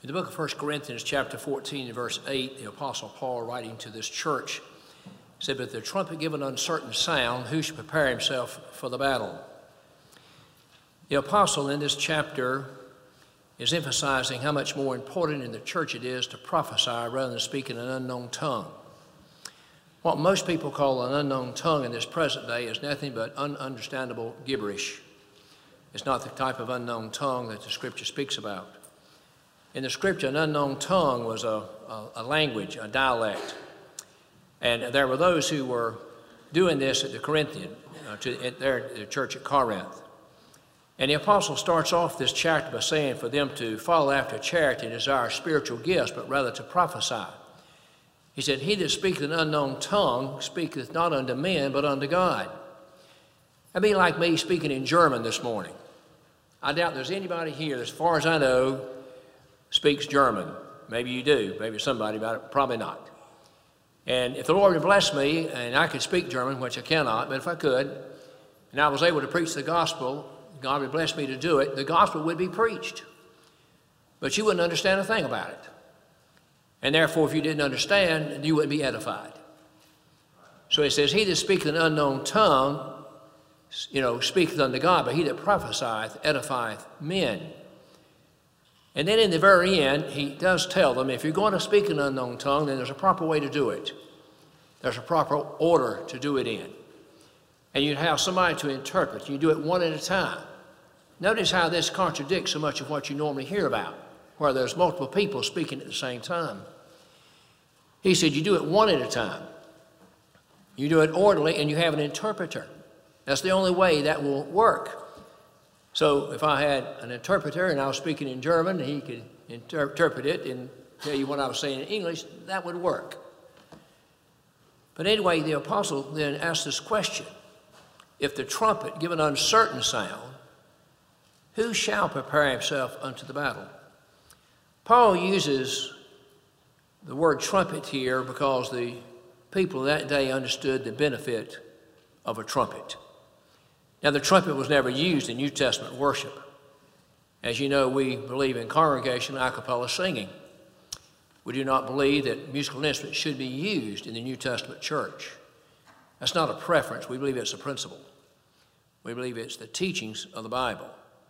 In the book of 1 Corinthians chapter 14 and verse 8, the Apostle Paul, writing to this church, said, "But the trumpet give an uncertain sound, who should prepare himself for the battle?" The apostle in this chapter is emphasizing how much more important in the church it is to prophesy rather than speak in an unknown tongue. What most people call an unknown tongue in this present day is nothing but ununderstandable gibberish. It's not the type of unknown tongue that the Scripture speaks about. In the Scripture, an unknown tongue was a language, a dialect. And there were those who were doing this at the Corinthian, at the church at Corinth. And the apostle starts off this chapter by saying for them to follow after charity and desire spiritual gifts, but rather to prophesy. He said, "He that speaketh an unknown tongue speaketh not unto men, but unto God." That'd be like me speaking in German this morning. I doubt there's anybody here, as far as I know, speaks German. Maybe you do, maybe somebody, but probably not. And if the Lord would bless me, and I could speak German, which I cannot, but if I could, and I was able to preach the gospel, God would bless me to do it, the gospel would be preached. But you wouldn't understand a thing about it. And therefore, if you didn't understand, you wouldn't be edified. So it says, "He that speaketh an unknown tongue, speaketh unto God, but he that prophesieth edifieth men." And then in the very end, he does tell them, if you're going to speak an unknown tongue, then there's a proper way to do it. There's a proper order to do it in. And you have somebody to interpret. You do it one at a time. Notice how this contradicts so much of what you normally hear about, where there's multiple people speaking at the same time. He said, you do it one at a time. You do it orderly, and you have an interpreter. That's the only way that will work. So if I had an interpreter and I was speaking in German, and he could interpret it and tell you what I was saying in English, that would work. But anyway, the apostle then asked this question: if the trumpet give an uncertain sound, who shall prepare himself unto the battle? Paul uses the word trumpet here because the people of that day understood the benefit of a trumpet. Now, the trumpet was never used in New Testament worship. As you know, we believe in congregational a cappella singing. We do not believe that musical instruments should be used in the New Testament church. That's not a preference. We believe it's a principle. We believe it's the teachings of the Bible.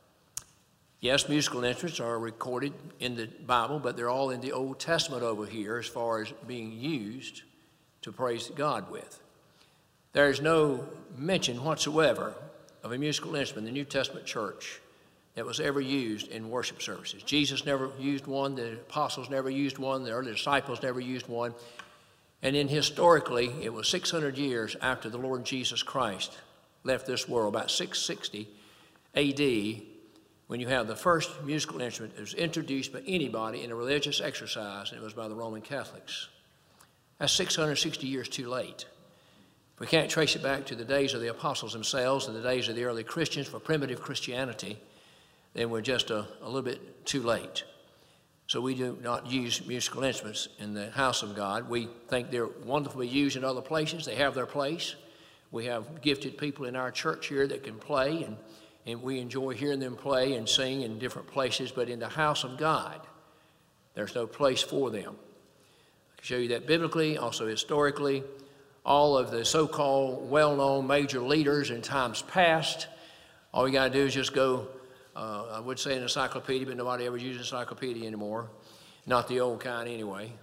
Yes, musical instruments are recorded in the Bible, but they're all in the Old Testament over here as far as being used to praise God with. There is no mention whatsoever of a musical instrument in the New Testament church that was ever used in worship services. Jesus never used one, the apostles never used one, the early disciples never used one. And then historically, it was 600 years after the Lord Jesus Christ left this world, about 660 AD, when you have the first musical instrument that was introduced by anybody in a religious exercise, and it was by the Roman Catholics. That's 660 years too late. If we can't trace it back to the days of the apostles themselves and the days of the early Christians for primitive Christianity, then we're just a little bit too late. So we do not use musical instruments in the house of God. We think they're wonderfully used in other places. They have their place. We have gifted people in our church here that can play, and we enjoy hearing them play and sing in different places. But in the house of God, there's no place for them. I can show you that biblically, also historically. All of the so-called well-known major leaders in times past, all you got to do is just go, I would say an encyclopedia, but nobody ever uses encyclopedia anymore. Not the old kind anyway,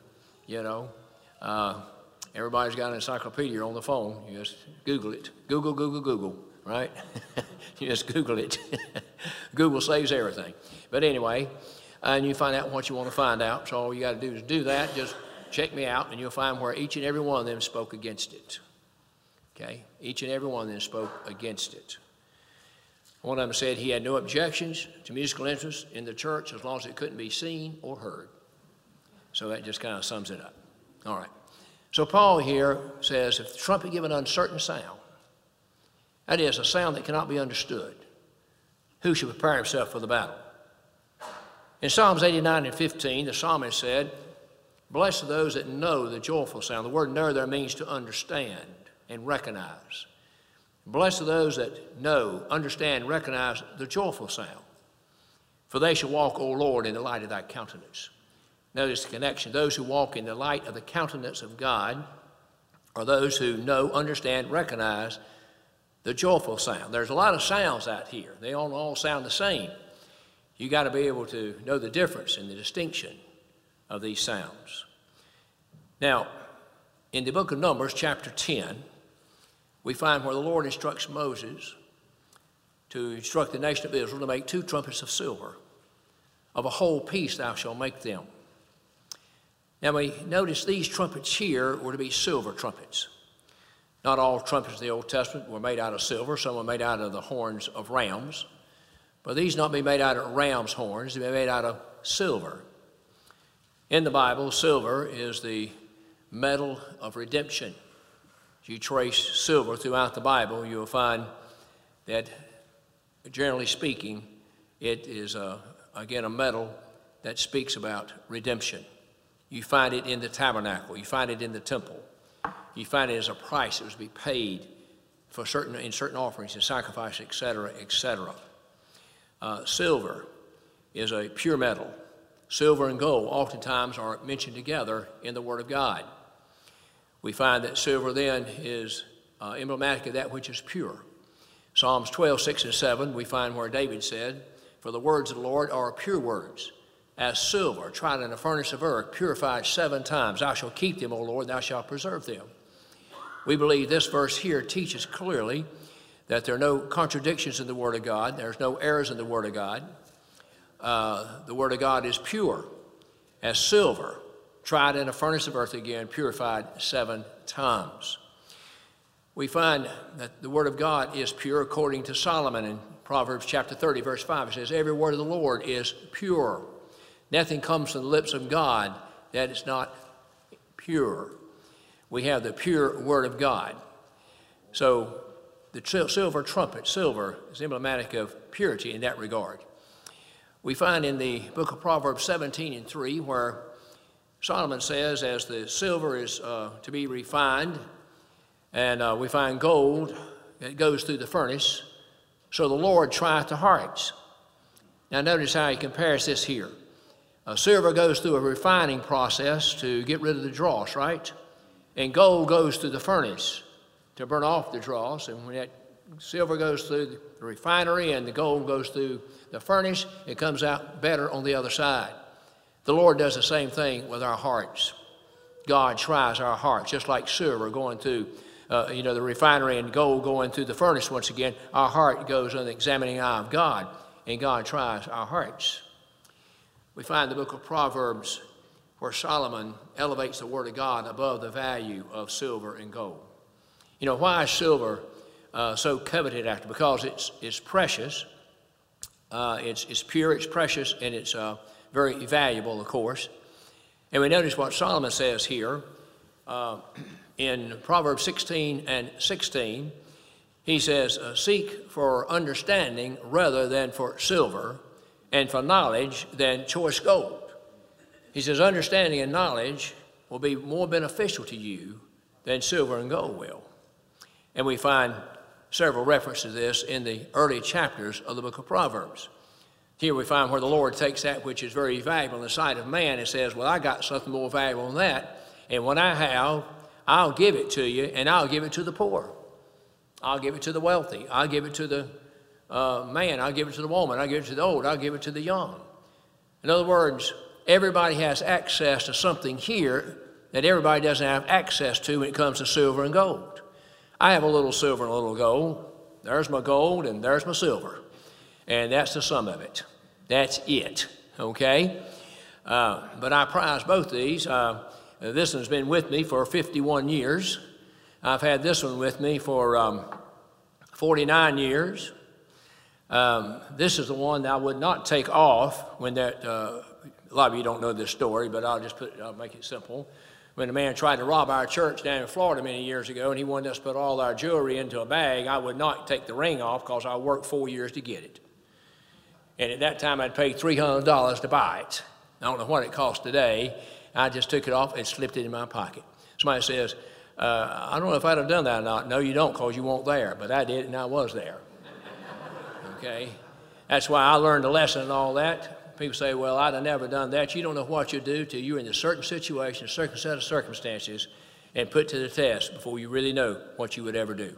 Everybody's got an encyclopedia on the phone. You just Google it. Google, right? You just Google it. Google saves everything. But anyway, and you find out what you want to find out. So all you got to do is do that. Just check me out, and you'll find where each and every one of them spoke against it. Okay? Each and every one of them spoke against it. One of them said he had no objections to musical instruments in the church as long as it couldn't be seen or heard. So that just kind of sums it up. All right. So Paul here says, if the trumpet give an uncertain sound, that is, a sound that cannot be understood, who should prepare himself for the battle? In Psalms 89 and 15, the psalmist said, "Blessed are those that know the joyful sound." The word know there means to understand and recognize. Blessed are those that know, understand, recognize the joyful sound. For they shall walk, O Lord, in the light of thy countenance. Notice the connection. Those who walk in the light of the countenance of God are those who know, understand, recognize the joyful sound. There's a lot of sounds out here. They don't all sound the same. You got to be able to know the difference and the distinction of these sounds. Now, in the book of Numbers, chapter 10, we find where the Lord instructs Moses to instruct the nation of Israel to make 2 trumpets of silver. Of a whole piece thou shalt make them. Now we notice these trumpets here were to be silver trumpets. Not all trumpets of the Old Testament were made out of silver. Some were made out of the horns of rams. But these not be made out of ram's horns. They be made out of silver. In the Bible, silver is the metal of redemption. If you trace silver throughout the Bible, you will find that, generally speaking, it is, again, a metal that speaks about redemption. You find it in the tabernacle. You find it in the temple. You find it as a price that was to be paid for in certain offerings and sacrifice, etc., etc. Silver is a pure metal. Silver and gold oftentimes are mentioned together in the Word of God. We find that silver then is emblematic of that which is pure. Psalms 12, 6 and 7, we find where David said, "For the words of the Lord are pure words, as silver tried in a furnace of earth, purified 7 times. Thou shalt keep them, O Lord, thou shalt preserve them." We believe this verse here teaches clearly that there are no contradictions in the Word of God. There's no errors in the Word of God. The Word of God is pure, as silver, tried in a furnace of earth again, purified 7 times. We find that the Word of God is pure according to Solomon in Proverbs chapter 30, verse 5. It says, "Every word of the Lord is pure. Nothing comes from the lips of God that is not pure." We have the pure Word of God. So the silver trumpet, silver, is emblematic of purity in that regard. We find in the book of Proverbs 17 and 3 where Solomon says, as the silver is to be refined, and we find gold that goes through the furnace, so the Lord trieth the hearts. Now notice how he compares this here. Silver goes through a refining process to get rid of the dross, right? And gold goes through the furnace to burn off the dross. And when that silver goes through the refinery and the gold goes through the furnace, it comes out better on the other side. The Lord does the same thing with our hearts. God tries our hearts, just like silver going through the refinery and gold going through the furnace once again. Our heart goes on the examining eye of God, and God tries our hearts. We find the book of Proverbs where Solomon elevates the Word of God above the value of silver and gold. You know, why is silver so coveted after? Because it's precious, it's pure, it's precious, and it's very valuable, of course. And we notice what Solomon says here in Proverbs 16 and 16. He says, "Seek for understanding rather than for silver, and for knowledge than choice gold." He says, understanding and knowledge will be more beneficial to you than silver and gold will. And we find several references to this in the early chapters of the book of Proverbs. Here we find where the Lord takes that which is very valuable in the sight of man and says, well, I got something more valuable than that, and what I have, I'll give it to you, and I'll give it to the poor. I'll give it to the wealthy. I'll give it to the man. I'll give it to the woman. I'll give it to the old. I'll give it to the young. In other words, everybody has access to something here that everybody doesn't have access to when it comes to silver and gold. I have a little silver and a little gold. There's my gold and there's my silver. And that's the sum of it. That's it, okay? But I prize both these. This one's been with me for 51 years. I've had this one with me for 49 years. This is the one that I would not take off when that, a lot of you don't know this story, but I'll make it simple. When a man tried to rob our church down in Florida many years ago, and he wanted us to put all our jewelry into a bag, I would not take the ring off because I worked 4 years to get it. And at that time, I'd paid $300 to buy it. I don't know what it costs today. I just took it off and slipped it in my pocket. Somebody says, I don't know if I'd have done that or not. No, you don't, because you weren't there. But I did, and I was there. Okay? That's why I learned a lesson and all that. People say, well, I'd have never done that. You don't know what you do till you're in a certain situation, a certain set of circumstances, and put to the test before you really know what you would ever do.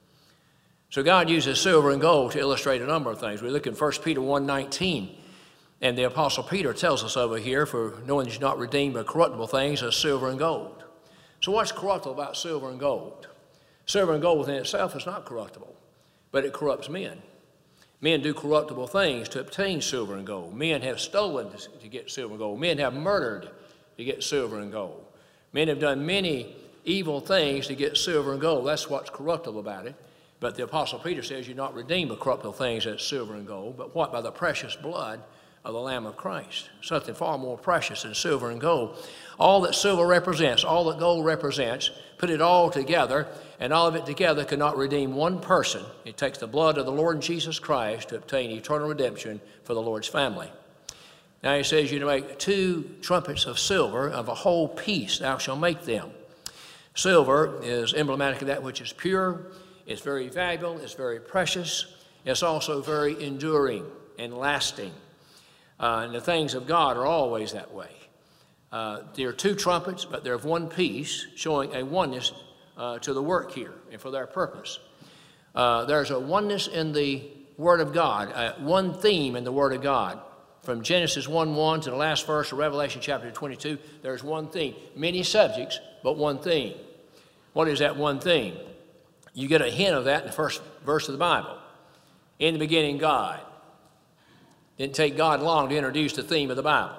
So God uses silver and gold to illustrate a number of things. We look in 1 Peter 1:19, and the Apostle Peter tells us over here, for no one is not redeemed by corruptible things as silver and gold. So what's corruptible about silver and gold? Silver and gold within itself is not corruptible, but it corrupts men. Men do corruptible things to obtain silver and gold. Men have stolen to get silver and gold. Men have murdered to get silver and gold. Men have done many evil things to get silver and gold. That's what's corruptible about it. But the Apostle Peter says you're not redeemed by corruptible things as silver and gold, but what? By the precious blood of the Lamb of Christ. Something far more precious than silver and gold. All that silver represents, all that gold represents, put it all together, and all of it together cannot redeem one person. It takes the blood of the Lord Jesus Christ to obtain eternal redemption for the Lord's family. Now he says you to make 2 trumpets of silver, of a whole piece thou shalt make them. Silver is emblematic of that which is pure. It's very valuable. It's very precious. It's also very enduring and lasting. And the things of God are always that way. There are 2 trumpets, but they're of one piece, showing a oneness to the work here and for their purpose. There's a oneness in the Word of God, one theme in the Word of God. From Genesis 1:1 to the last verse of Revelation chapter 22, there's one theme. Many subjects, but one theme. What is that one theme? You get a hint of that in the first verse of the Bible. In the beginning, God. Didn't take God long to introduce the theme of the Bible.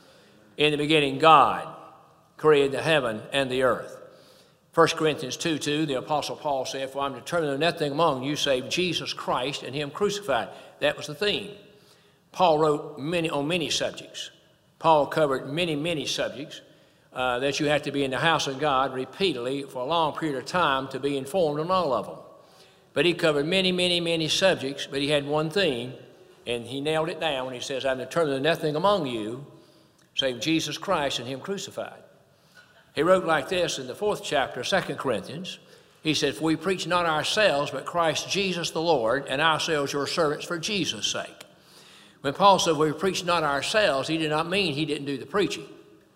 In the beginning, God created the heaven and the earth. 1 Corinthians 2:2, the Apostle Paul said, for I'm determined that nothing among you save Jesus Christ and him crucified. That was the theme. Paul wrote on many subjects. Paul covered many subjects that you have to be in the house of God repeatedly for a long period of time to be informed on all of them. But he covered many subjects, but he had one theme. And he nailed it down when he says, I'm determined that nothing among you save Jesus Christ and him crucified. He wrote like this in the 4th chapter of 2 Corinthians. He said, for we preach not ourselves, but Christ Jesus the Lord, and ourselves your servants for Jesus' sake. When Paul said we preach not ourselves, he did not mean he didn't do the preaching.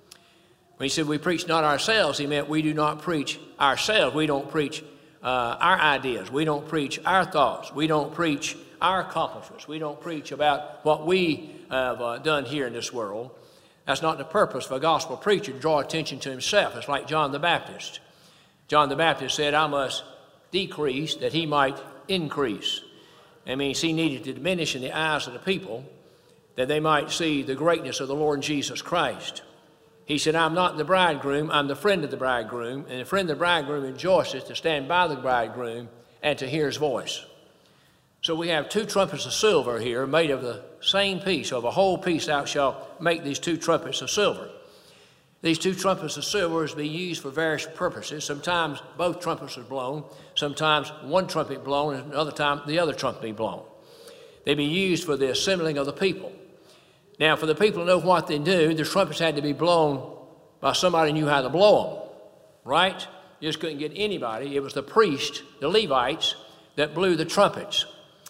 When he said we preach not ourselves, he meant we do not preach ourselves. We don't preach our ideas. We don't preach our thoughts. We don't preach our accomplishments. We don't preach about what we have done here in this world. That's not the purpose of a gospel preacher, to draw attention to himself. It's like John the Baptist. John the Baptist said, I must decrease that he might increase. That means he needed to diminish in the eyes of the people that they might see the greatness of the Lord Jesus Christ. He said, I'm not the bridegroom, I'm the friend of the bridegroom, and the friend of the bridegroom rejoices to stand by the bridegroom and to hear his voice. So we have 2 trumpets of silver here made of the same piece, of a whole piece thou shalt make these 2 trumpets of silver. These 2 trumpets of silver is to be used for various purposes. Sometimes both trumpets are blown, sometimes one trumpet blown, and another time the other trumpet be blown. They be used for the assembling of the people. Now, for the people to know what they do, the trumpets had to be blown by somebody who knew how to blow them, right? You just couldn't get anybody. It was the priests, the Levites, that blew the trumpets.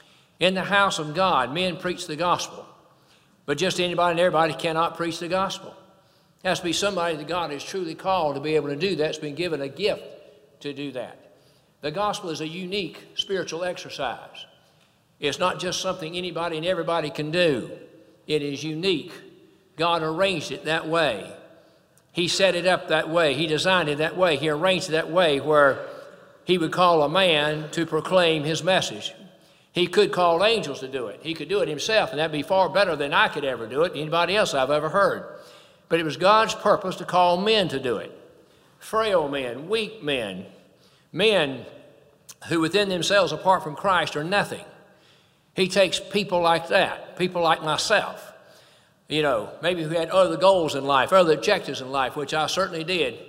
In the house of God, men preach the gospel. But just anybody and everybody cannot preach the gospel. It has to be somebody that God has truly called to be able to do that. It's been given a gift to do that. The gospel is a unique spiritual exercise. It's not just something anybody and everybody can do. It is unique. God arranged it that way. He set it up that way. He designed it that way. He arranged it that way where he would call a man to proclaim his message. He could call angels to do it. He could do it himself, and that'd be far better than I could ever do it, anybody else I've ever heard. But it was God's purpose to call men to do it. Frail men, weak men, men who within themselves, apart from Christ, are nothing. He takes people like that, people like myself, you know, maybe who had other goals in life, other objectives in life, which I certainly did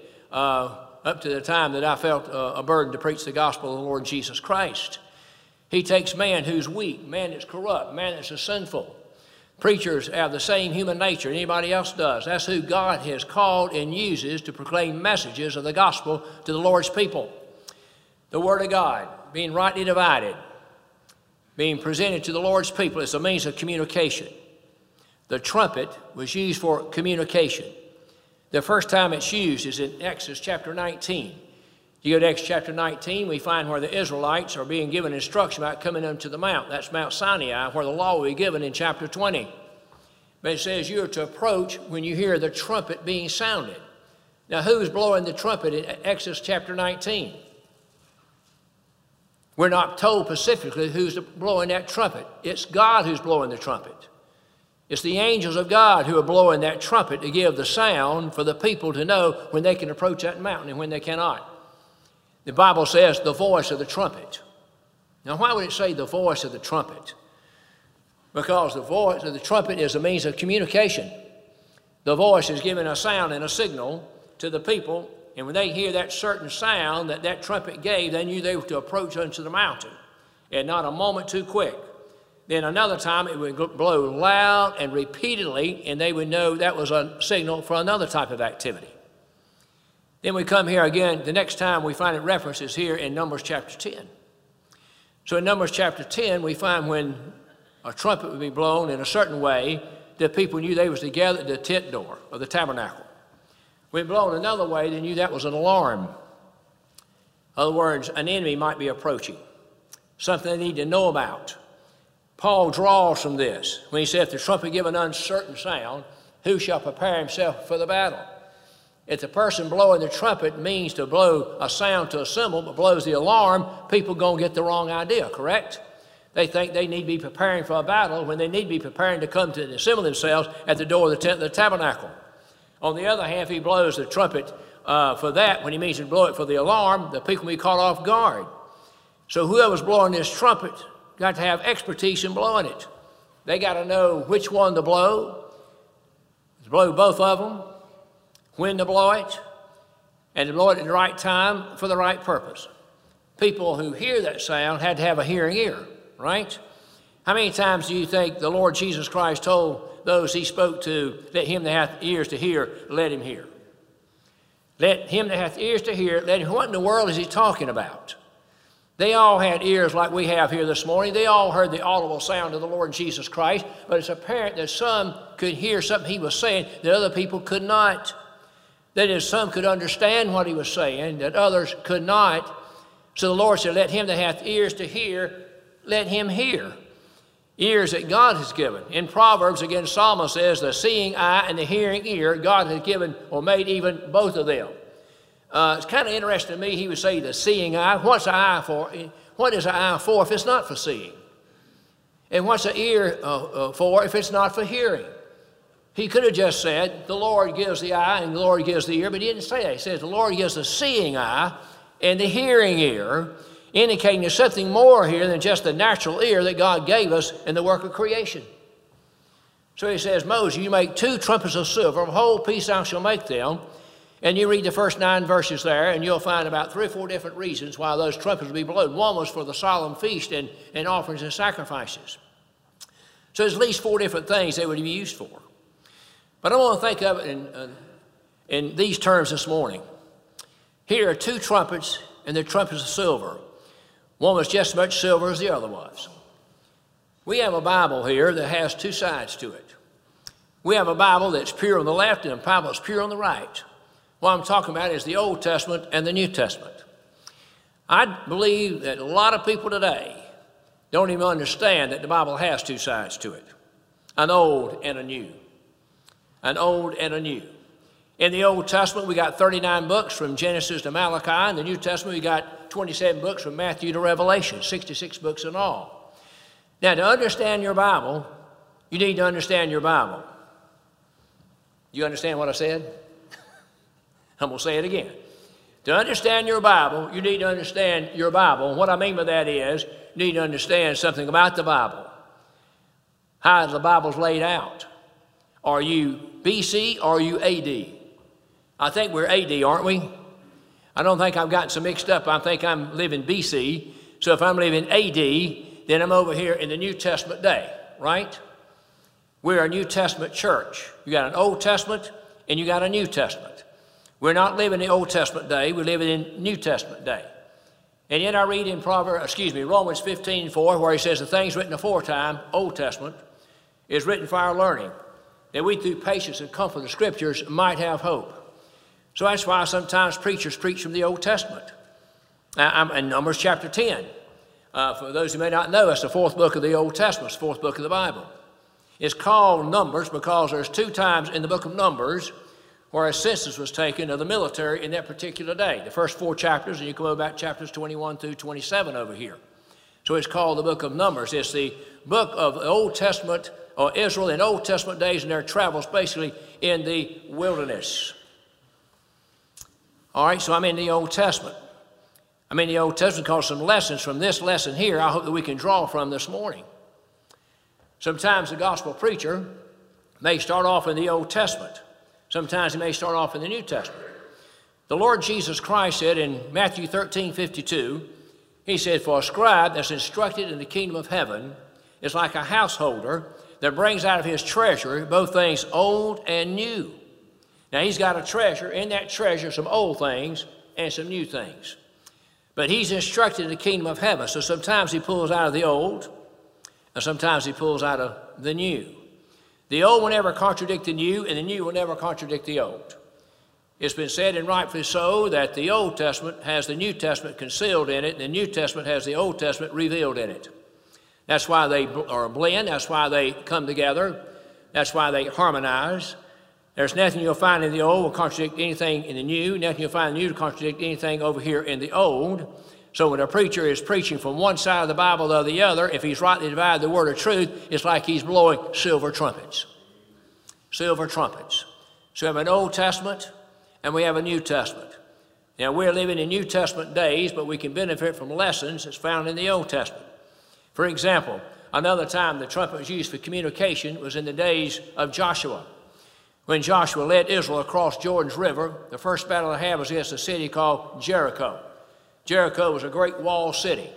up to the time that I felt a burden to preach the gospel of the Lord Jesus Christ. He takes man who's weak, man that's corrupt, man that's sinful. Preachers have the same human nature anybody else does. That's who God has called and uses to proclaim messages of the gospel to the Lord's people. The Word of God being rightly divided, being presented to the Lord's people as a means of communication. the trumpet was used for communication. The first time it's used is in Exodus chapter 19. You go to Exodus chapter 19, we find where the Israelites are being given instruction about coming unto the mount. That's Mount Sinai, where the law will be given in chapter 20. But it says you are to approach when you hear the trumpet being sounded. Now, who's blowing the trumpet in Exodus chapter 19? We're not told specifically who's blowing that trumpet. It's God who's blowing the trumpet. It's the angels of God who are blowing that trumpet to give the sound for the people to know when they can approach that mountain and when they cannot. The Bible says the voice of the trumpet. Now, why would it say the voice of the trumpet? Because the voice of the trumpet is a means of communication. The voice is giving a sound and a signal to the people, and when they hear that certain sound that that trumpet gave, they knew they were to approach unto the mountain, and not a moment too quick. Then another time it would blow loud and repeatedly, and they would know that was a signal for another type of activity. Then we come here again, the next time we find it references here in Numbers chapter 10. So in Numbers chapter 10, we find when a trumpet would be blown in a certain way, the people knew they was together at the tent door of the tabernacle. When blown another way, they knew that was an alarm. In other words, an enemy might be approaching, something they need to know about. Paul draws from this when he said, if the trumpet give an uncertain sound, who shall prepare himself for the battle? If the person blowing the trumpet means to blow a sound to a cymbal, but blows the alarm, people going to get the wrong idea, correct? They think they need to be preparing for a battle when they need to be preparing to come to assemble themselves at the door of the tent of the tabernacle. On the other hand, if he blows the trumpet for that, when he means to blow it for the alarm, the people will be caught off guard. So whoever's blowing this trumpet got to have expertise in blowing it. They got to know which one to blow both of them, when to blow it, and to blow it at the right time for the right purpose. People who hear that sound had to have a hearing ear, right? How many times do you think the Lord Jesus Christ told those he spoke to, let him that hath ears to hear, let him hear? Let him that hath ears to hear, let him. What in the world is he talking about? They all had ears like we have here this morning. They all heard the audible sound of the Lord Jesus Christ, but it's apparent that some could hear something he was saying that other people could not. That is, some could understand what he was saying that others could not. So the Lord said, let him that hath ears to hear, let him hear. Ears that God has given. In Proverbs, again, Solomon says, the seeing eye and the hearing ear, God has given or made even both of them. It's kind of interesting to me, he would say the seeing eye. What's an eye for? What is an eye for if it's not for seeing? And what's an ear for if it's not for hearing? He could have just said, the Lord gives the eye and the Lord gives the ear, but he didn't say that. He says the Lord gives the seeing eye and the hearing ear, indicating there's something more here than just the natural ear that God gave us in the work of creation. So he says, Moses, you make 2 trumpets of silver, of a whole piece thou shalt make them. And you read the first 9 verses there, and you'll find about 3 or 4 different reasons why those trumpets will be blown. One was for the solemn feast and offerings and sacrifices. So there's at least 4 different things they would be used for. But I want to think of it in these terms this morning. Here are 2 trumpets, and they're trumpets of silver. One was just as much silver as the other was. We have a Bible here that has 2 sides to it. We have a Bible that's pure on the left and a Bible that's pure on the right. What I'm talking about is the Old Testament and the New Testament. I believe that a lot of people today don't even understand that the Bible has 2 sides to it, an old and a new. An old and a new. In the Old Testament, we got 39 books from Genesis to Malachi. In the New Testament, we got 27 books from Matthew to Revelation, 66 books in all. Now, to understand your Bible, you need to understand your Bible. You understand what I said? I'm going to say it again. To understand your Bible, you need to understand your Bible. And what I mean by that is, you need to understand something about the Bible. How the Bible's laid out. Are you BC or are you AD? I think we're AD, aren't we? I don't think I've gotten so mixed up. I think I'm living BC. So if I'm living AD, then I'm over here in the New Testament day, right? We're a New Testament church. You got an Old Testament and you got a New Testament. We're not living in the Old Testament day. We're living in New Testament day. And yet I read in Romans 15:4, where he says the things written aforetime, Old Testament, is written for our learning. that we through patience and comfort of the Scriptures might have hope. So that's why sometimes preachers preach from the Old Testament. In Numbers chapter 10, for those who may not know, that's the fourth book of the Old Testament, it's the fourth book of the Bible. It's called Numbers because there's 2 times in the book of Numbers where a census was taken of the military in that particular day. The first 4 chapters, and you can go back chapters 21 through 27 over here. So it's called the book of Numbers. It's the book of the Old Testament, or Israel in Old Testament days and their travels basically in the wilderness. All right, so I'm in the Old Testament. I'm in the Old Testament because some lessons from this lesson here I hope that we can draw from this morning. Sometimes the gospel preacher may start off in the Old Testament. Sometimes he may start off in the New Testament. The Lord Jesus Christ said in Matthew 13:52, he said, "For a scribe that's instructed in the kingdom of heaven is like a householder that brings out of his treasury both things old and new." Now he's got a treasure. In that treasure, some old things and some new things. But he's instructed in the kingdom of heaven. So sometimes he pulls out of the old, and sometimes he pulls out of the new. The old will never contradict the new, and the new will never contradict the old. It's been said, and rightfully so, that the Old Testament has the New Testament concealed in it, and the New Testament has the Old Testament revealed in it. That's why they are a blend. That's why they come together. That's why they harmonize. There's nothing you'll find in the old will contradict anything in the new. Nothing you'll find in the new to contradict anything over here in the old. So when a preacher is preaching from one side of the Bible to the other, if he's rightly divided the word of truth, it's like he's blowing silver trumpets. Silver trumpets. So we have an Old Testament and we have a New Testament. Now we're living in New Testament days, but we can benefit from lessons that's found in the Old Testament. For example, another time the trumpet was used for communication was in the days of Joshua. When Joshua led Israel across Jordan's River, the first battle they had was against a city called Jericho. Jericho was a great walled city,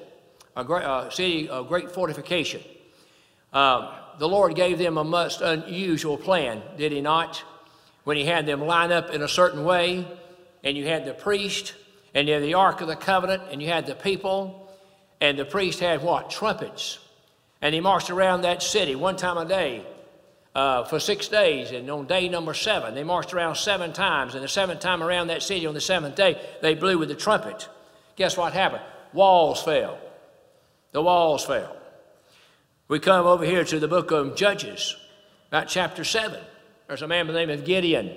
a city of great fortification. The Lord gave them a most unusual plan, did he not? When he had them line up in a certain way, and you had the priest, and you had the Ark of the Covenant, and you had the people, and the priest had what? Trumpets. And he marched around that city one time a day for 6 days, and on day number 7, they marched around 7 times, and the 7th time around that city on the 7th day, they blew with the trumpet. Guess what happened? Walls fell. The walls fell. We come over here to the book of Judges, about chapter 7. There's a man by the name of Gideon.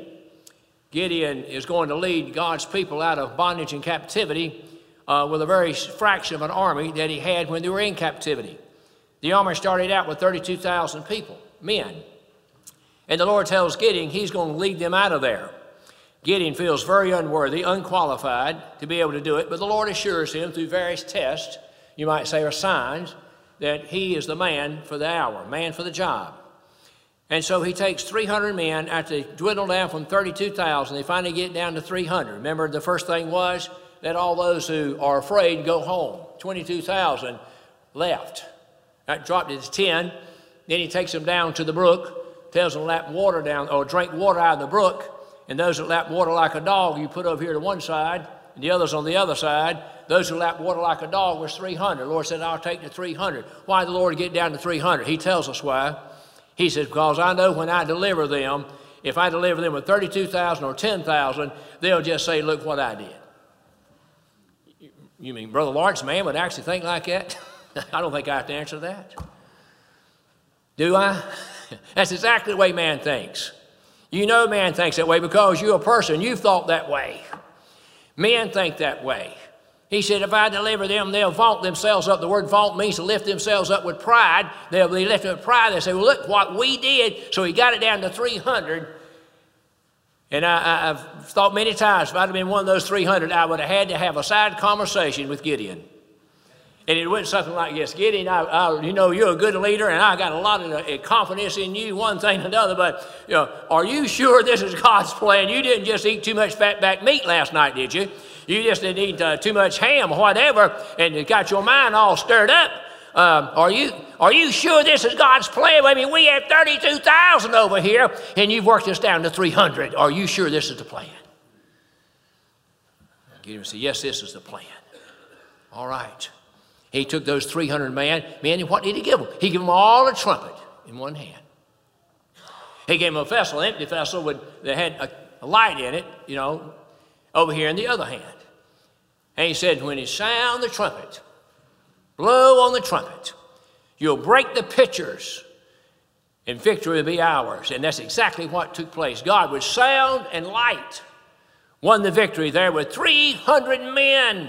Gideon is going to lead God's people out of bondage and captivity with a very fraction of an army that he had when they were in captivity. The army started out with 32,000 people, men. And the Lord tells Gideon he's going to lead them out of there. Gideon feels very unworthy, unqualified to be able to do it, but the Lord assures him through various tests, you might say, or signs, that he is the man for the hour, man for the job. And so he takes 300 men. After they dwindle down from 32,000, they finally get down to 300. Remember, the first thing was that all those who are afraid go home. 22,000 left. That dropped it to 10. Then he takes them down to the brook, tells them to lap water down, or drink water out of the brook. And those that lap water like a dog, you put over here to one side, and the others on the other side. Those who lap water like a dog was 300. The Lord said, I'll take the 300. Why did the Lord get down to 300? He tells us why. He says, because I know when I deliver them, if I deliver them with 32,000 or 10,000, they'll just say, look what I did. You mean Brother Lawrence, man, would actually think like that? I don't think I have to answer that. Do I? That's exactly the way man thinks. You know man thinks that way because you're a person. You've thought that way. Men think that way. He said, if I deliver them, they'll vaunt themselves up. The word vaunt means to lift themselves up with pride. They'll be lifted with pride. They'll say, well, look what we did. So he got it down to 300. And I've thought many times, if I'd have been one of those 300, I would have had to have a side conversation with Gideon. And it went something like this. Gideon, you know, you're a good leader, and I got a lot of confidence in you, one thing and another, but, you know, are you sure this is God's plan? You didn't just eat too much fatback meat last night, did you? You just didn't eat too much ham or whatever, and it got your mind all stirred up. Are you sure this is God's plan? I mean, we have 32,000 over here, and you've worked us down to 300. Are you sure this is the plan? Gideon said, yes, this is the plan. All right. He took those 300 men, and what did he give them? He gave them all a trumpet in one hand. He gave him a vessel, an empty vessel that had a light in it, you know, over here in the other hand. And he said, when you sound the trumpet, blow on the trumpet, you'll break the pitchers, and victory will be ours. And that's exactly what took place. God with sound and light won the victory there with 300 men.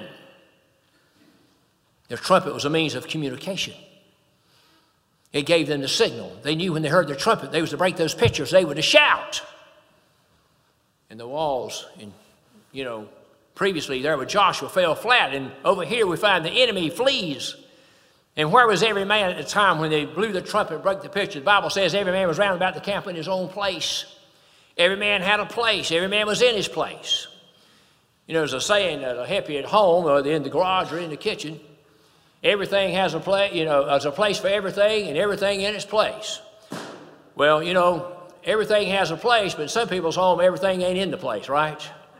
The trumpet was a means of communication. It gave them the signal. They knew when they heard the trumpet, they was to break those pitchers. They were to shout. And the walls, and you know, previously there with Joshua fell flat. And over here we find the enemy flees. And where was every man at the time when they blew the trumpet and broke the pitcher? The Bible says every man was round about the camp in his own place. Every man had a place. Every man was in his place. You know, there's a saying that'll help you at home or in the garage or in the kitchen. Everything has a place, you know, there's a place for everything and everything in its place. Well, you know, everything has a place, but in some people's home, everything ain't in the place, right?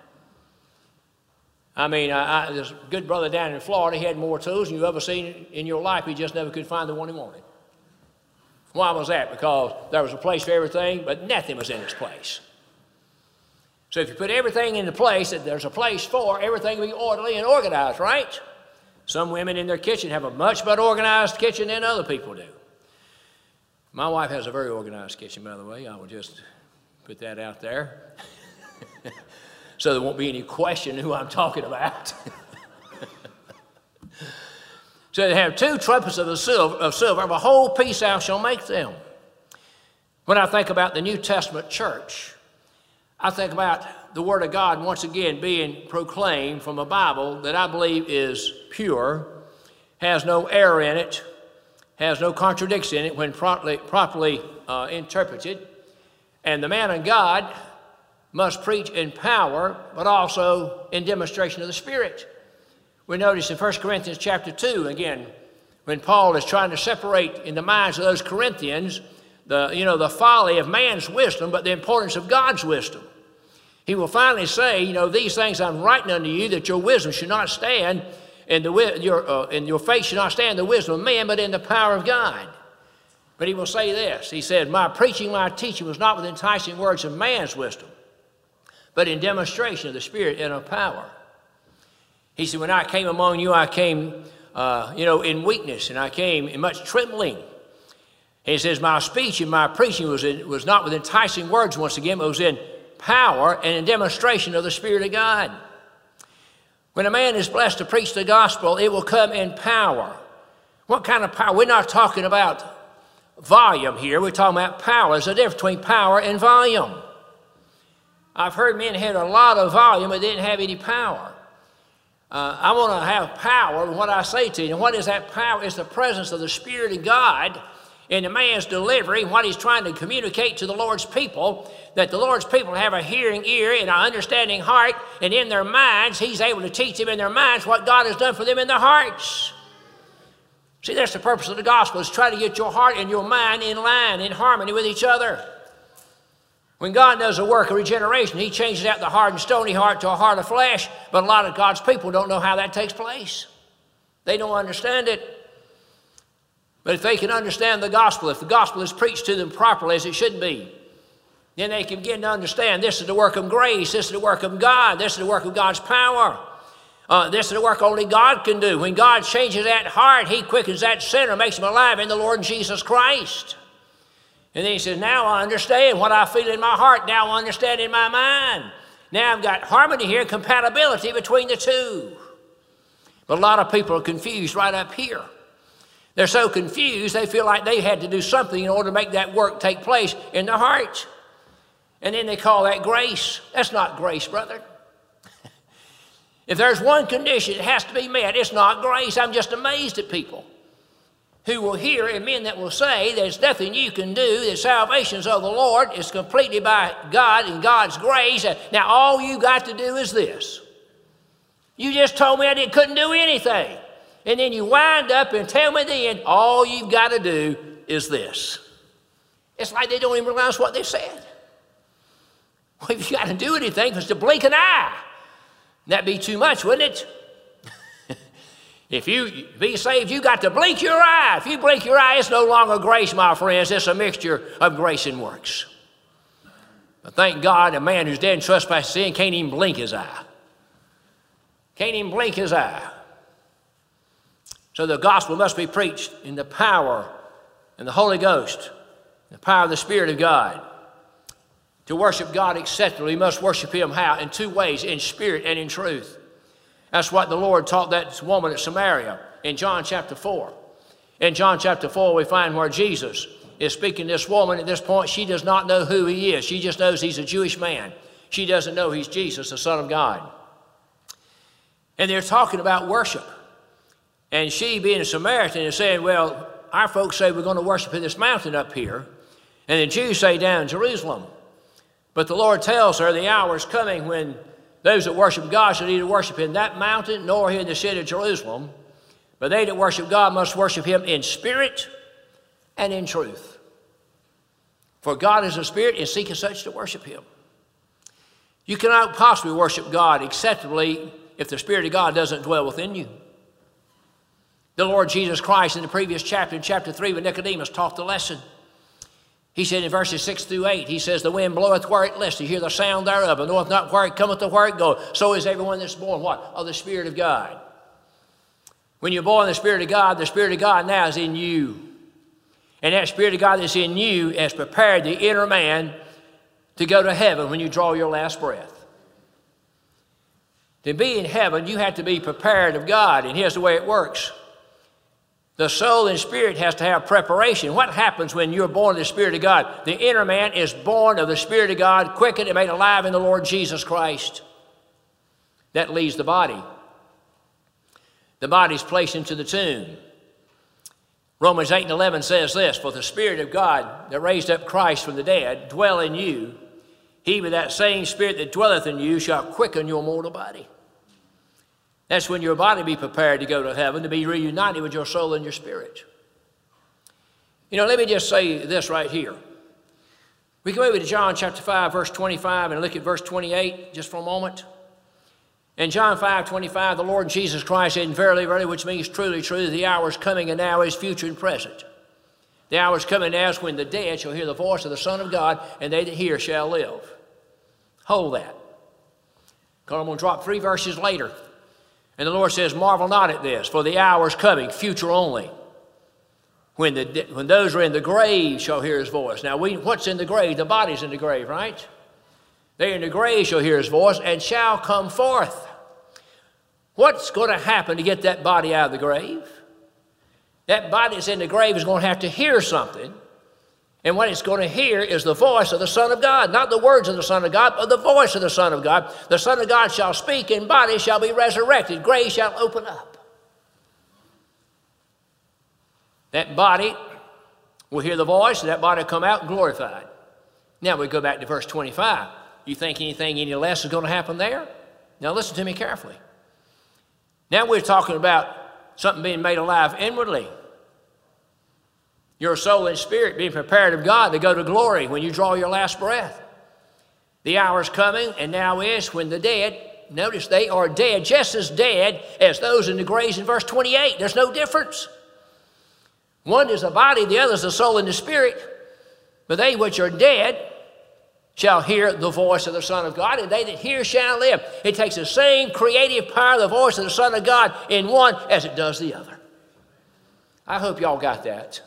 I mean, there's a good brother down in Florida. He had more tools than you've ever seen in your life. He just never could find the one he wanted. Why was that? Because there was a place for everything, but nothing was in its place. So if you put everything into place that there's a place for, everything will be orderly and organized, right? Some women in their kitchen have a much better organized kitchen than other people do. My wife has a very organized kitchen, by the way. I will just put that out there. So there won't be any question who I'm talking about. So they have 2 trumpets of silver, of a whole piece thou shalt make them. When I think about the New Testament church, I think about the Word of God once again being proclaimed from a Bible that I believe is pure, has no error in it, has no contradiction in it when properly interpreted. And the man of God must preach in power, but also in demonstration of the Spirit. We notice in 1 Corinthians chapter 2, again, when Paul is trying to separate in the minds of those Corinthians the folly of man's wisdom, but the importance of God's wisdom. He will finally say, you know, these things I'm writing unto you, that your wisdom should not stand, and your faith should not stand in the wisdom of man, but in the power of God. But he will say this. He said, my preaching, my teaching was not with enticing words of man's wisdom, but in demonstration of the Spirit and of power. He said, when I came among you, I came, in weakness, and I came in much trembling. He says, my speech and my preaching was not with enticing words once again, but was in power and in demonstration of the Spirit of God. When a man is blessed to preach the gospel, it will come in power. What kind of power? We're not talking about volume here. We're talking about power. There's a difference between power and volume. I've heard men had a lot of volume but didn't have any power. I want to have power in what I say to you. And what is that power? It's the presence of the Spirit of God in the man's delivery, what he's trying to communicate to the Lord's people, that the Lord's people have a hearing ear and an understanding heart, and in their minds, he's able to teach them in their minds what God has done for them in their hearts. See, that's the purpose of the gospel, is try to get your heart and your mind in line, in harmony with each other. When God does a work of regeneration, he changes out the hard and stony heart to a heart of flesh, but a lot of God's people don't know how that takes place. They don't understand it. But if they can understand the gospel, if the gospel is preached to them properly as it should be, then they can begin to understand this is the work of grace, this is the work of God, this is the work of God's power. This is the work only God can do. When God changes that heart, he quickens that sinner, makes him alive in the Lord Jesus Christ. And then he says, now I understand what I feel in my heart. Now I understand in my mind. Now I've got harmony here, compatibility between the two. But a lot of people are confused right up here. They're so confused, they feel like they had to do something in order to make that work take place in their heart. And then they call that grace. That's not grace, brother. If there's one condition that has to be met, it's not grace. I'm just amazed at people who will hear, and men that will say there's nothing you can do, that salvation's of the Lord, it's completely by God and God's grace. Now all you got to do is this. You just told me I couldn't do anything. And then you wind up and tell me then all you've got to do is this. It's like they don't even realize what they said. Well, if you got to do anything, it's to blink an eye. That'd be too much, wouldn't it? If you be saved, you got to blink your eye. If you blink your eye, it's no longer grace, my friends. It's a mixture of grace and works. But thank God a man who's dead in trespass sin can't even blink his eye. Can't even blink his eye. So the gospel must be preached in the power and the Holy Ghost, the power of the Spirit of God. To worship God acceptably, we must worship Him how? In two ways, in spirit and in truth. That's what the Lord taught that woman at Samaria in John chapter 4. In John chapter 4, we find where Jesus is speaking to this woman. At this point, she does not know who He is. She just knows He's a Jewish man. She doesn't know He's Jesus, the Son of God. And they're talking about worship. And she, being a Samaritan, is saying, well, our folks say we're going to worship in this mountain up here, and the Jews say down in Jerusalem. But the Lord tells her the hour is coming when those that worship God shall neither worship in that mountain nor here in the city of Jerusalem, but they that worship God must worship Him in spirit and in truth. For God is a spirit, and seeketh such to worship Him. You cannot possibly worship God acceptably if the Spirit of God doesn't dwell within you. The Lord Jesus Christ in the previous chapter, in chapter 3, when Nicodemus taught the lesson, He said in verses 6 through 8, He says, the wind bloweth where it listeth, you hear the sound thereof, and knoweth not where it cometh or where it goeth. So is everyone that's born, what? Of the Spirit of God. When you're born of the Spirit of God now is in you. And that Spirit of God that's in you has prepared the inner man to go to heaven when you draw your last breath. To be in heaven, you have to be prepared of God, and here's the way it works. The soul and spirit has to have preparation. What happens when you're born of the Spirit of God? The inner man is born of the Spirit of God, quickened and made alive in the Lord Jesus Christ. That leaves the body. The body's placed into the tomb. Romans 8 and 11 says this, for the Spirit of God that raised up Christ from the dead dwell in you. He with that same Spirit that dwelleth in you shall quicken your mortal body. That's when your body be prepared to go to heaven, to be reunited with your soul and your spirit. You know, let me just say this right here. We can move to John chapter 5, verse 25, and look at verse 28 just for a moment. In John 5:25, the Lord Jesus Christ said, verily, verily, which means truly, truly, the hour is coming and now is future and present. The hour is coming now is when the dead shall hear the voice of the Son of God, and they that hear shall live. Hold that. Because I'm going to drop 3 verses later. And the Lord says, marvel not at this, for the hour is coming, future only, when those who are in the grave shall hear His voice. Now, what's in the grave? The body's in the grave, right? They in the grave shall hear His voice and shall come forth. What's going to happen to get that body out of the grave? That body that's in the grave is going to have to hear something. And what it's going to hear is the voice of the Son of God. Not the words of the Son of God, but the voice of the Son of God. The Son of God shall speak, and bodies shall be resurrected. Graves shall open up. That body will hear the voice, and that body will come out glorified. Now we go back to verse 25. You think anything any less is going to happen there? Now listen to me carefully. Now we're talking about something being made alive inwardly. Your soul and spirit being prepared of God to go to glory when you draw your last breath. The hour is coming, and now is when the dead, notice they are dead, just as dead as those in the graves in verse 28. There's no difference. One is the body, the other is the soul and the spirit. But they which are dead shall hear the voice of the Son of God, and they that hear shall live. It takes the same creative power of the voice of the Son of God in one as it does the other. I hope y'all got that.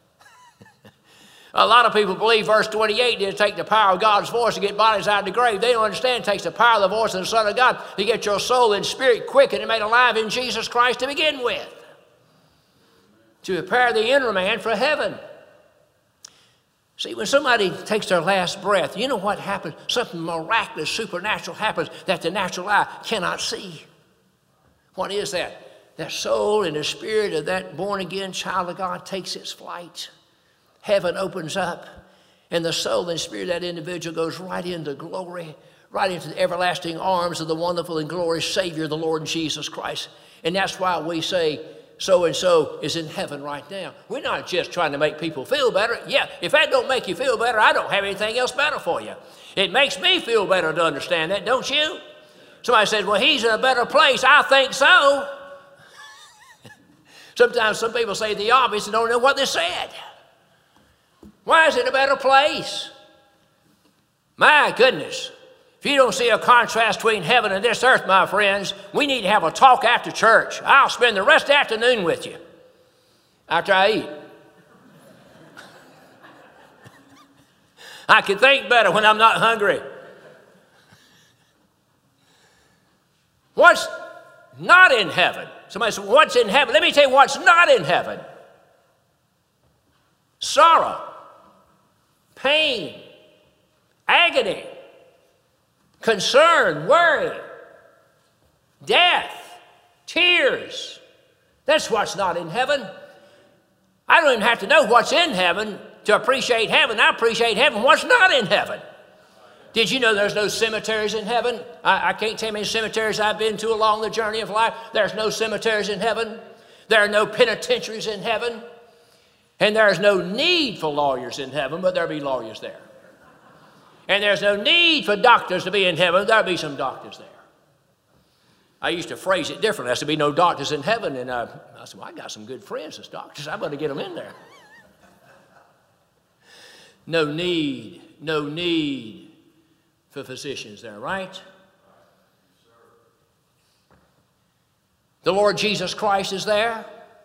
A lot of people believe verse 28 didn't take the power of God's voice to get bodies out of the grave. They don't understand it takes the power of the voice of the Son of God to get your soul and spirit quickened and made alive in Jesus Christ to begin with. To prepare the inner man for heaven. See, when somebody takes their last breath, you know what happens? Something miraculous, supernatural happens that the natural eye cannot see. What is that? That soul and the spirit of that born-again child of God takes its flight. Heaven opens up, and the soul and spirit of that individual goes right into glory, right into the everlasting arms of the wonderful and glorious Savior, the Lord Jesus Christ. And that's why we say, so-and-so is in heaven right now. We're not just trying to make people feel better. Yeah, if that don't make you feel better, I don't have anything else better for you. It makes me feel better to understand that, don't you? Somebody says, well, he's in a better place. I think so. Sometimes some people say the obvious and don't know what they said. Why is it a better place? My goodness. If you don't see a contrast between heaven and this earth, my friends, we need to have a talk after church. I'll spend the rest of the afternoon with you after I eat. I can think better when I'm not hungry. What's not in heaven? Somebody said, what's in heaven? Let me tell you what's not in heaven. Sorrow, pain, agony, concern, worry, death, tears. That's what's not in heaven. I don't even have to know what's in heaven to appreciate heaven. I appreciate heaven. What's not in heaven? Did you know there's no cemeteries in heaven? I can't tell you how many cemeteries I've been to along the journey of life. There's no cemeteries in heaven. There are no penitentiaries in heaven. And there's no need for lawyers in heaven, but there'll be lawyers there. And there's no need for doctors to be in heaven. There'll be some doctors there. I used to phrase it differently. There should be no doctors in heaven. And I said, well, I got some good friends as doctors. I better get them in there. No need for physicians there, right? The Lord Jesus Christ is there.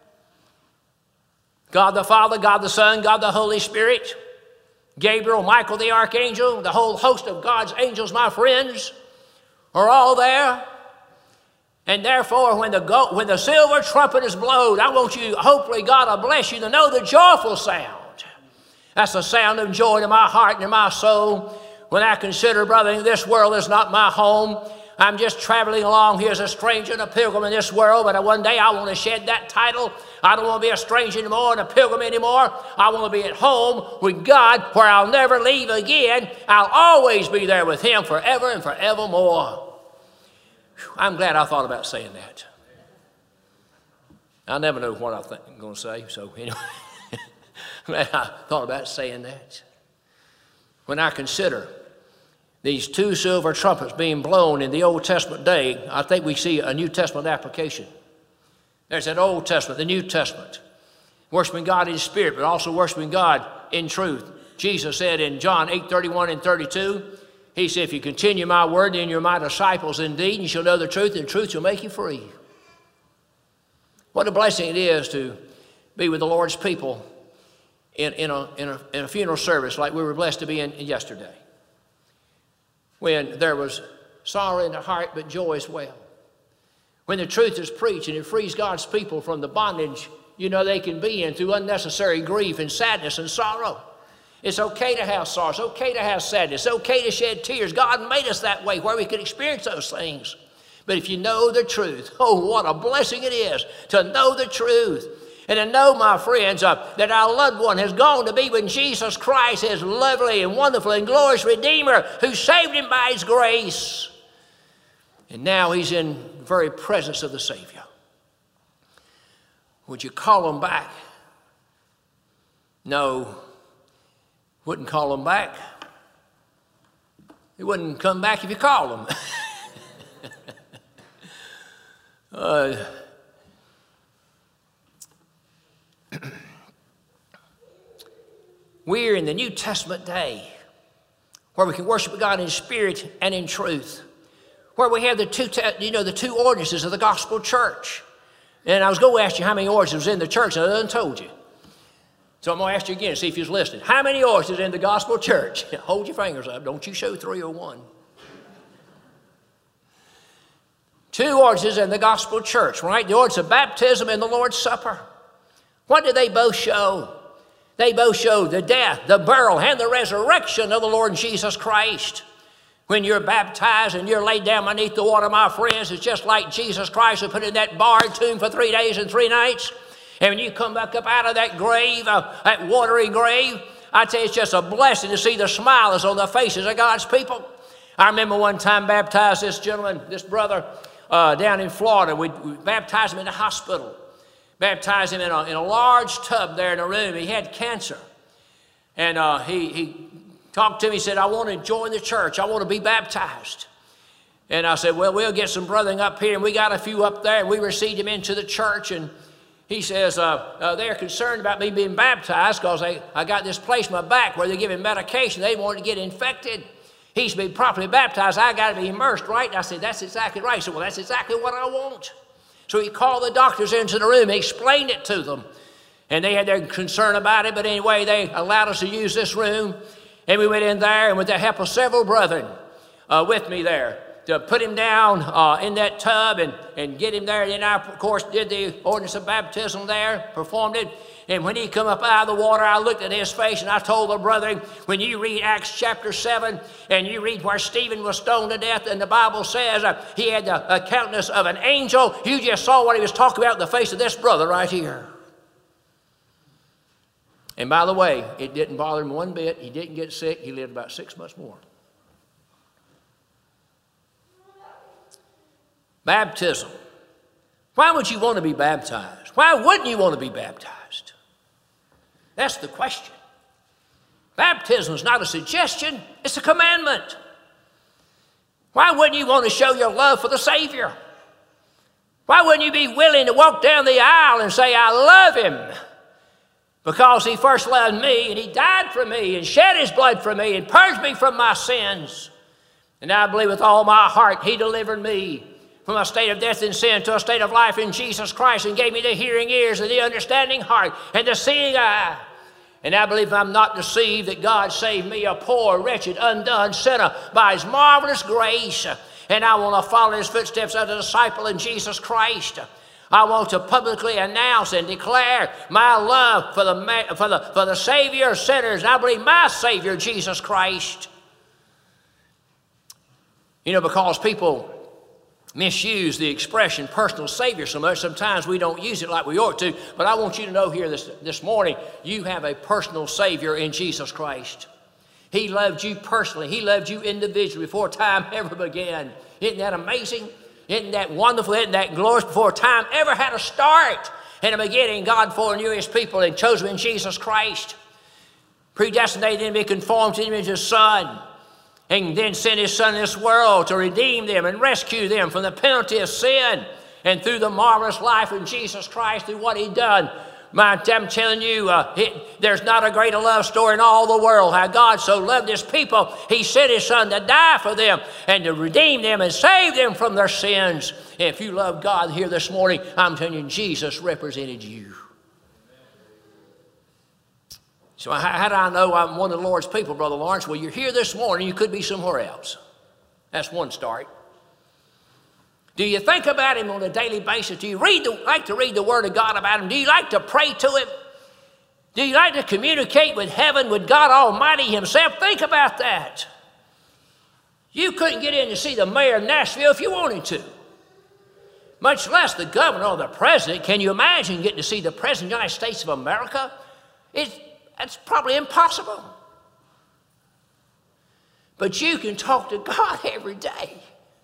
God the Father, God the Son, God the Holy Spirit, Gabriel, Michael the Archangel, the whole host of God's angels, my friends, are all there. And therefore, when the silver trumpet is blown, I want you, hopefully God will bless you to know the joyful sound. That's the sound of joy in my heart and in my soul. When I consider, brother, this world is not my home. I'm just traveling along here as a stranger and a pilgrim in this world, but one day I want to shed that title. I don't want to be a stranger anymore and a pilgrim anymore. I want to be at home with God where I'll never leave again. I'll always be there with Him forever and forevermore. I'm glad I thought about saying that. I never know what I'm going to say, so anyway. Glad I thought about saying that. When I consider these two silver trumpets being blown in the Old Testament day, I think we see a New Testament application. There's that Old Testament, the New Testament. Worshiping God in spirit, but also worshiping God in truth. Jesus said in John 8:31 and 32, He said, if you continue my word, then you're my disciples indeed, and you shall know the truth, and the truth shall make you free. What a blessing it is to be with the Lord's people in a funeral service like we were blessed to be in yesterday, when there was sorrow in the heart but joy as well. When the truth is preached and it frees God's people from the bondage they can be in through unnecessary grief and sadness and sorrow. It's okay to have sorrow. It's okay to have sadness. It's okay to shed tears. God made us that way where we can experience those things. But if you know the truth, oh, what a blessing it is to know the truth. And to know, my friends, that our loved one has gone to be with Jesus Christ, His lovely and wonderful and glorious Redeemer who saved him by His grace. And now he's in the very presence of the Savior. Would you call him back? No, wouldn't call him back. He wouldn't come back if you called him. We're in the New Testament day where we can worship God in spirit and in truth, where we have the two ordinances of the gospel church. And I was going to ask you how many ordinances in the church, and I done told you. So I'm going to ask you again, see if you're listening. How many ordinances in the gospel church? Hold your fingers up. Don't you show 3 or 1. 2 ordinances in the gospel church, right? The ordinance of baptism and the Lord's Supper. What do they both show? They both show the death, the burial, and the resurrection of the Lord Jesus Christ. When you're baptized and you're laid down beneath the water, my friends, it's just like Jesus Christ was put in that barred tomb for 3 days and 3 nights. And when you come back up out of that grave, that watery grave, I tell you, it's just a blessing to see the smiles on the faces of God's people. I remember one time baptized this gentleman, this brother, down in Florida. We baptized him in the hospital. Baptized him in a large tub there in a room. He had cancer. And he talked to me. He said, I want to join the church. I want to be baptized. And I said, well, we'll get some brethren up here. And we got a few up there. And we received him into the church. And he says, they're concerned about me being baptized because I got this place in my back where they're giving medication. They want to get infected. He's to be properly baptized. I got to be immersed, right? And I said, that's exactly right. He said, well, that's exactly what I want. So he called the doctors into the room. He explained it to them. And they had their concern about it. But anyway, they allowed us to use this room. And we went in there, and with the help of several brethren with me there, to put him down in that tub and get him there. And then I, of course, did the ordinance of baptism there, performed it. And when he come up out of the water, I looked at his face, and I told the brethren, when you read Acts chapter 7, and you read where Stephen was stoned to death, and the Bible says he had the countenance of an angel, you just saw what he was talking about in the face of this brother right here. And by the way, it didn't bother him one bit. He didn't get sick. He lived about 6 months more. Baptism. Why would you want to be baptized? Why wouldn't you want to be baptized? That's the question. Baptism is not a suggestion, it's a commandment. Why wouldn't you want to show your love for the Savior? Why wouldn't you be willing to walk down the aisle and say, I love him because he first loved me and he died for me and shed his blood for me and purged me from my sins. And I believe with all my heart he delivered me from a state of death and sin to a state of life in Jesus Christ and gave me the hearing ears and the understanding heart and the seeing eye. And I believe, if I'm not deceived, that God saved me, a poor, wretched, undone sinner, by his marvelous grace. And I want to follow his footsteps as a disciple in Jesus Christ. I want to publicly announce and declare my love for the Savior of sinners. And I believe my Savior, Jesus Christ. You know, because people misuse the expression personal Savior so much, sometimes we don't use it like we ought to. But I want you to know here this morning, you have a personal Savior in Jesus Christ. He loved you personally. He loved you individually before time ever began. Isn't that amazing? Isn't that wonderful? Isn't that glorious? Before time ever had a start. In the beginning, God foreknew his people and chose them in Jesus Christ. Predestinated them to be conformed to the image of his Son. And then sent his Son in this world to redeem them and rescue them from the penalty of sin. And through the marvelous life of Jesus Christ, through what he done, I'm telling you, there's not a greater love story in all the world. How God so loved his people, he sent his Son to die for them and to redeem them and save them from their sins. And if you love God here this morning, I'm telling you, Jesus represented you. So how do I know I'm one of the Lord's people, Brother Lawrence? Well, you're here this morning. You could be somewhere else. That's one start. Do you think about him on a daily basis? Do you like to read the Word of God about him? Do you like to pray to him? Do you like to communicate with heaven, with God Almighty himself? Think about that. You couldn't get in to see the mayor of Nashville if you wanted to, much less the governor or the president. Can you imagine getting to see the president of the United States of America? That's probably impossible. But you can talk to God every day.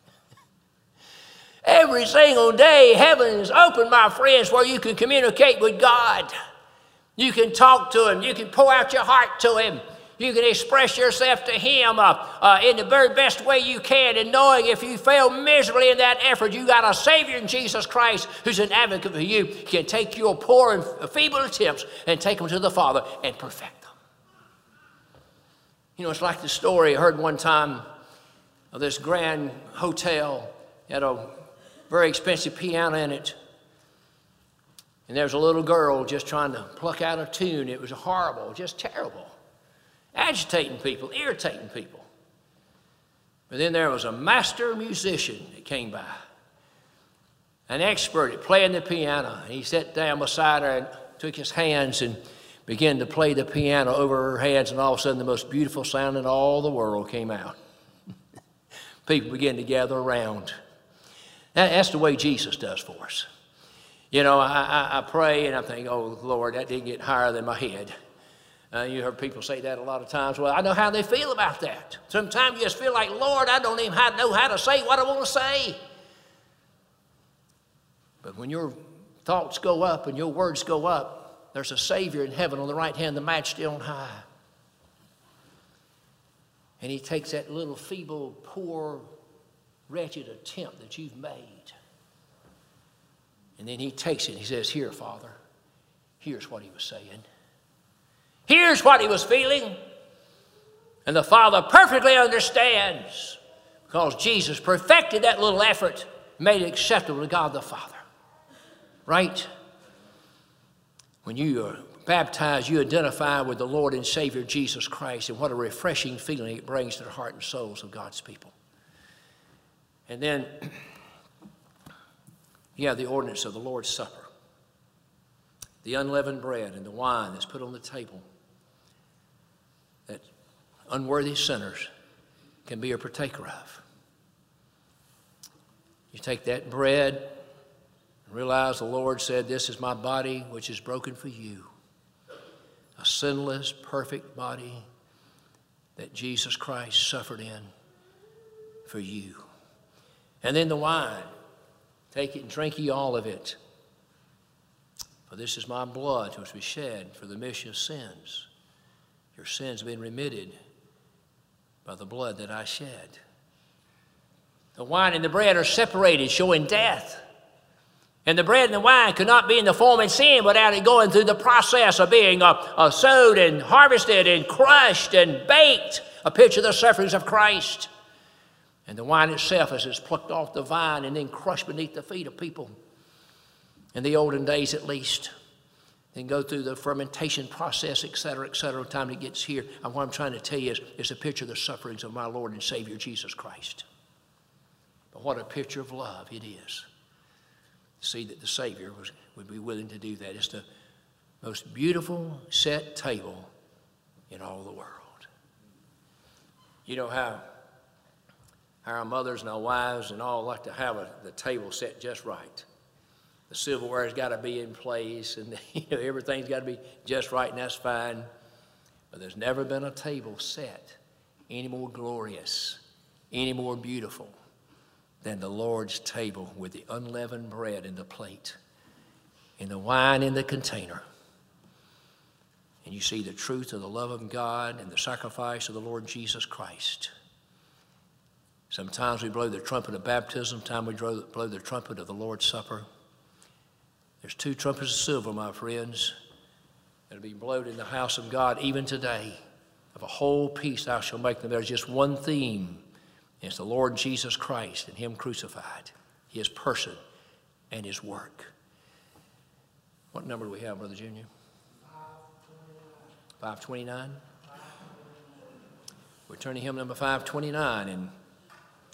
Every single day, heaven is open, my friends, where you can communicate with God. You can talk to him. You can pour out your heart to him. You can express yourself to him in the very best way you can. And knowing if you fail miserably in that effort, you got a Savior in Jesus Christ who's an advocate for you. He can take your poor and feeble attempts and take them to the Father and perfect them. You know, it's like the story I heard one time of this grand hotel. It had a very expensive piano in it. And there was a little girl just trying to pluck out a tune. It was horrible, just terrible. Agitating people, irritating people. But then there was a master musician that came by, an expert at playing the piano. And he sat down beside her and took his hands and began to play the piano over her hands, and all of a sudden the most beautiful sound in all the world came out. People began to gather around. That's the way Jesus does for us. You know, I pray and I think, oh, Lord, that didn't get higher than my head. You heard people say that a lot of times. Well, I know how they feel about that. Sometimes you just feel like, Lord, I don't even know how to say what I want to say. But when your thoughts go up and your words go up, there's a Savior in heaven on the right hand, the Majesty on high. And he takes that little feeble, poor, wretched attempt that you've made. And then he takes it and he says, here, Father, here's what he was saying. Here's what he was feeling. And the Father perfectly understands, because Jesus perfected that little effort, made it acceptable to God the Father. Right? When you are baptized, you identify with the Lord and Savior Jesus Christ, and what a refreshing feeling it brings to the heart and souls of God's people. And then you have the ordinance of the Lord's Supper, the unleavened bread and the wine that's put on the table that unworthy sinners can be a partaker of. You take that bread and realize the Lord said, "This is my body which is broken for you." A sinless, perfect body that Jesus Christ suffered in for you. And then the wine. Take it and drink ye all of it. For this is my blood which was shed for the remission of sins. Your sins have been remitted by the blood that I shed. The wine and the bread are separated, showing death. And the bread and the wine could not be in the form of sin without it going through the process of being sowed and harvested and crushed and baked, a picture of the sufferings of Christ. And the wine itself, as it's plucked off the vine and then crushed beneath the feet of people, in the olden days at least, then go through the fermentation process, et cetera, by the time it gets here. And what I'm trying to tell you is a picture of the sufferings of my Lord and Savior Jesus Christ. But what a picture of love it is. See that the Savior would be willing to do that. It's the most beautiful set table in all the world. You know how our mothers and our wives and all like to have the table set just right. The silverware's got to be in place, and everything's got to be just right, and that's fine. But there's never been a table set any more glorious, any more beautiful than the Lord's table, with the unleavened bread in the plate and the wine in the container. And you see the truth of the love of God and the sacrifice of the Lord Jesus Christ. Sometimes we blow the trumpet of baptism, sometimes we blow the trumpet of the Lord's Supper. There's 2 trumpets of silver, my friends, that are being blown in the house of God even today. Of a whole piece thou shalt make them. There's just one theme. It's the Lord Jesus Christ and Him crucified, His person and His work. What number do we have, Brother Junior? 529. We're turning hymn number 529, and